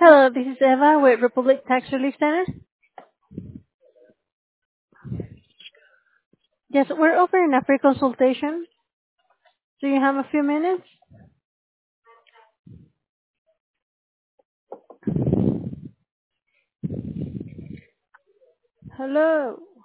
Hello, this is Eva with Republic Tax Relief Center. Yes, we're offering a free consultation. Do you have a few minutes? Hello.